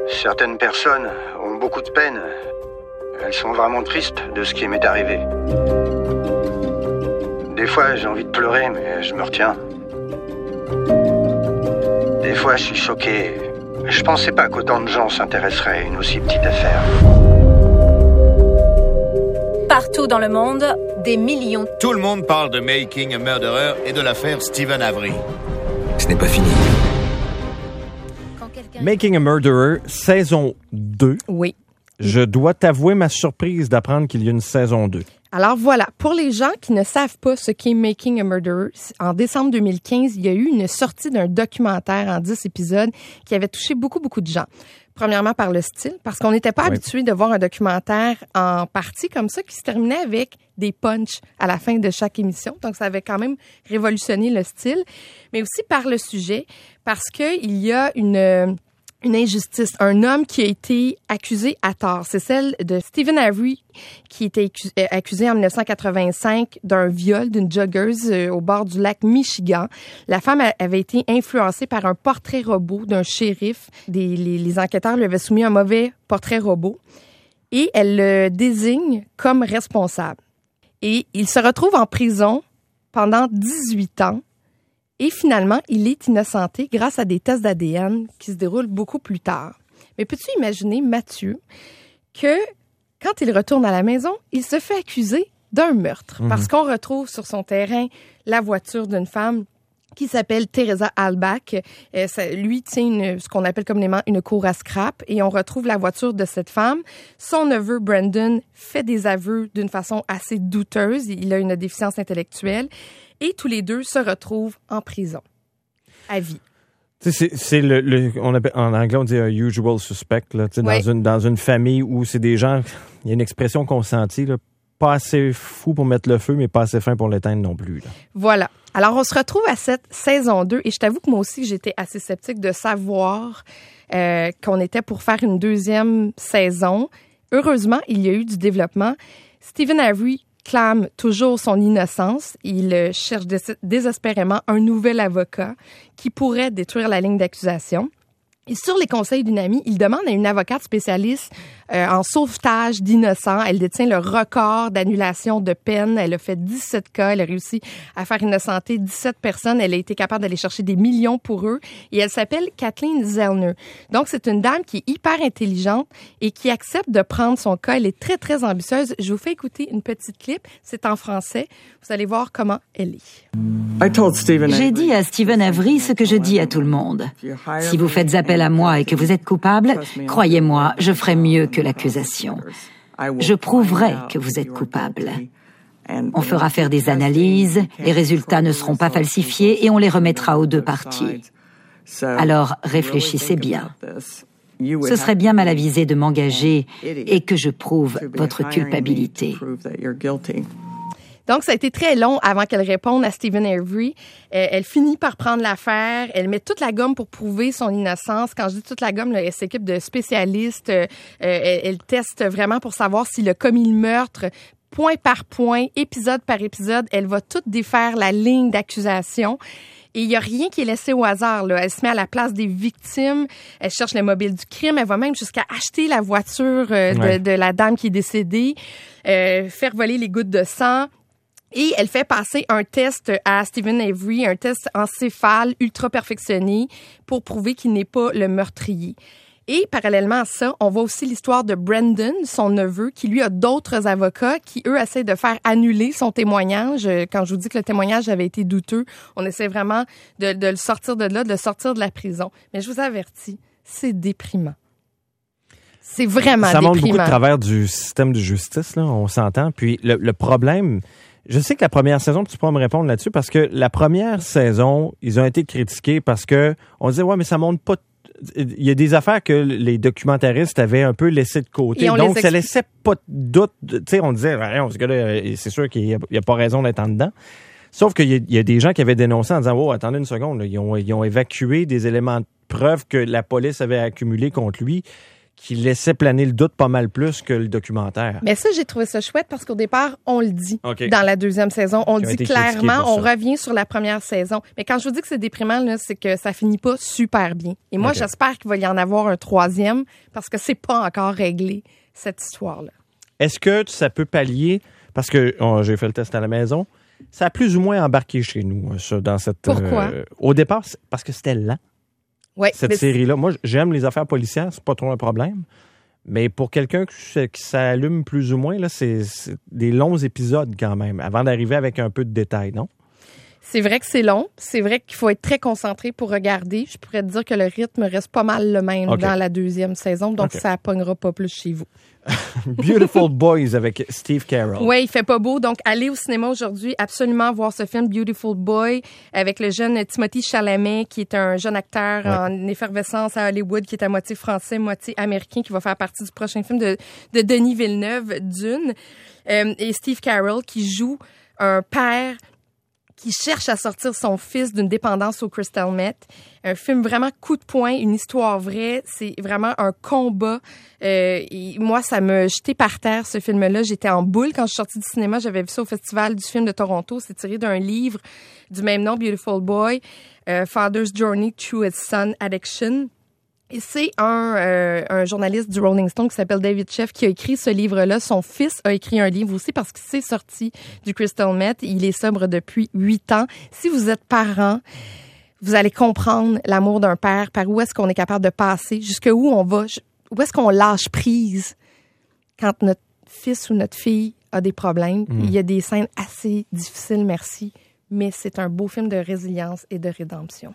Certaines personnes ont beaucoup de peine. Elles sont vraiment tristes de ce qui m'est arrivé. Des fois, j'ai envie de pleurer, mais je me retiens. Des fois, je suis choqué. Je pensais pas qu'autant de gens s'intéresseraient à une aussi petite affaire. Partout dans le monde, des millions. Tout le monde parle de Making a Murderer et de l'affaire Stephen Avery. Ce n'est pas fini. Making a Murderer, saison 2. Oui. Je dois t'avouer ma surprise d'apprendre qu'il y a une saison 2. Alors voilà, pour les gens qui ne savent pas ce qu'est Making a Murderer, en décembre 2015, il y a eu une sortie d'un documentaire en 10 épisodes qui avait touché beaucoup de gens. Premièrement par le style, parce qu'on n'était pas habitué de voir un documentaire en partie comme ça qui se terminait avec des punchs à la fin de chaque émission. Donc, ça avait quand même révolutionné le style. Mais aussi par le sujet, parce qu'il y a une injustice. Un homme qui a été accusé à tort. C'est celle de Stephen Avery qui était accusé en 1985 d'un viol d'une joggeuse au bord du lac Michigan. La femme avait été influencée par un portrait robot d'un shérif. Les enquêteurs lui avaient soumis un mauvais portrait robot et elle le désigne comme responsable. Et il se retrouve en prison pendant 18 ans. Et finalement, il est innocenté grâce à des tests d'ADN qui se déroulent beaucoup plus tard. Mais peux-tu imaginer, Mathieu, que quand il retourne à la maison, il se fait accuser d'un meurtre? Parce qu'on retrouve sur son terrain la voiture d'une femme qui s'appelle Teresa Halbach. Lui tient ce qu'on appelle communément une cour à scrap et on retrouve la voiture de cette femme. Son neveu Brandon fait des aveux d'une façon assez douteuse. Il a une déficience intellectuelle. Et tous les deux se retrouvent en prison, à vie. C'est on appelle, en anglais, on dit un usual suspect, là, oui. dans une famille où c'est des gens, il y a une expression consentie, là, pas assez fou pour mettre le feu, mais pas assez fin pour l'éteindre non plus. Là. Voilà. Alors, on se retrouve à cette saison 2, et je t'avoue que moi aussi, j'étais assez sceptique de savoir qu'on était pour faire une deuxième saison. Heureusement, il y a eu du développement. Stephen Avery clame toujours son innocence. Il cherche désespérément un nouvel avocat qui pourrait détruire la ligne d'accusation. Et sur les conseils d'une amie, il demande à une avocate spécialiste en sauvetage d'innocents. Elle détient le record d'annulation de peine. Elle a fait 17 cas. Elle a réussi à faire innocenter 17 personnes. Elle a été capable d'aller chercher des millions pour eux. Et elle s'appelle Kathleen Zellner. Donc, c'est une dame qui est hyper intelligente et qui accepte de prendre son cas. Elle est très ambitieuse. Je vous fais écouter une petite clip. C'est en français. Vous allez voir comment elle est. J'ai dit à Stephen Avery ce que je dis à tout le monde. Si vous faites appel à moi et que vous êtes coupable, croyez-moi, je ferai mieux que l'accusation. Je prouverai que vous êtes coupable. On fera faire des analyses, les résultats ne seront pas falsifiés et on les remettra aux deux parties. Alors réfléchissez bien. Ce serait bien mal avisé de m'engager et que je prouve votre culpabilité. Donc, ça a été très long avant qu'elle réponde à Stephen Avery. Elle finit par prendre l'affaire. Elle met toute la gomme pour prouver son innocence. Quand je dis toute la gomme, là, elle s'équipe de spécialistes. Elle teste vraiment pour savoir s'il a commis le meurtre. Point par point, épisode par épisode, elle va tout défaire la ligne d'accusation. Et il n'y a rien qui est laissé au hasard, là. Elle se met à la place des victimes. Elle cherche le mobile du crime. Elle va même jusqu'à acheter la voiture de la dame qui est décédée, faire voler les gouttes de sang. Et elle fait passer un test à Stephen Avery, un test encéphale ultra perfectionné pour prouver qu'il n'est pas le meurtrier. Et parallèlement à ça, on voit aussi l'histoire de Brandon, son neveu, qui lui a d'autres avocats qui, eux, essaient de faire annuler son témoignage. Quand je vous dis que le témoignage avait été douteux, on essaie vraiment de le sortir de là, de le sortir de la prison. Mais je vous avertis, c'est déprimant. C'est vraiment ça déprimant. Ça montre beaucoup de travers du système de justice, là, on s'entend. Puis le problème... Je sais que la première saison, tu pourras me répondre là-dessus, parce que la première saison, ils ont été critiqués parce que on disait, ouais, mais ça montre pas... Il y a des affaires que les documentaristes avaient un peu laissé de côté. Donc, ça laissait pas de doute. Tu sais, on disait, ce gars-là, c'est sûr qu'il n'y a pas raison d'être en dedans. Sauf qu'il y a des gens qui avaient dénoncé en disant, oh, attendez une seconde, là, ils ont évacué des éléments de preuve que la police avait accumulés contre lui, qui laissait planer le doute pas mal plus que le documentaire. Mais ça, j'ai trouvé ça chouette parce qu'au départ, on le dit Okay. dans la deuxième saison. On le dit clairement, on ça. revient sur la première saison. Mais quand je vous dis que c'est déprimant, là, c'est que ça finit pas super bien. Et moi, j'espère qu'il va y en avoir un troisième parce que c'est pas encore réglé, cette histoire-là. Est-ce que ça peut pallier, parce que j'ai fait le test à la maison, ça a plus ou moins embarqué chez nous, ça, dans cette... Pourquoi? Au départ, parce que c'était lent. Ouais, Cette série-là. Moi, j'aime les affaires policières, c'est pas trop un problème. Mais pour quelqu'un qui s'allume plus ou moins, là, c'est des longs épisodes quand même, avant d'arriver avec un peu de détails, non? C'est vrai que c'est long. C'est vrai qu'il faut être très concentré pour regarder. Je pourrais te dire que le rythme reste pas mal le même dans la deuxième saison, donc ça pognera pas plus chez vous. Beautiful Boys avec Steve Carell. Oui, il fait pas beau. Donc, allez au cinéma aujourd'hui, absolument voir ce film Beautiful Boy avec le jeune Timothée Chalamet, qui est un jeune acteur en effervescence à Hollywood, qui est à moitié français, moitié américain, qui va faire partie du prochain film de Denis Villeneuve, Dune. Et Steve Carell, qui joue un père qui cherche à sortir son fils d'une dépendance au crystal meth. Un film vraiment coup de poing, une histoire vraie. C'est vraiment un combat. Et moi, ça m'a jeté par terre, ce film-là. J'étais en boule quand je suis sortie du cinéma. J'avais vu ça au Festival du film de Toronto. C'est tiré d'un livre du même nom, Beautiful Boy, Father's Journey Through His Son Addiction. Et c'est un journaliste du Rolling Stone qui s'appelle David Sheff qui a écrit ce livre-là. Son fils a écrit un livre aussi parce qu'il s'est sorti du crystal meth. Il est sobre depuis 8 ans. Si vous êtes parent, vous allez comprendre l'amour d'un père, par où est-ce qu'on est capable de passer, jusqu'où on va, où est-ce qu'on lâche prise quand notre fils ou notre fille a des problèmes. Il y a des scènes assez difficiles, merci, mais c'est un beau film de résilience et de rédemption.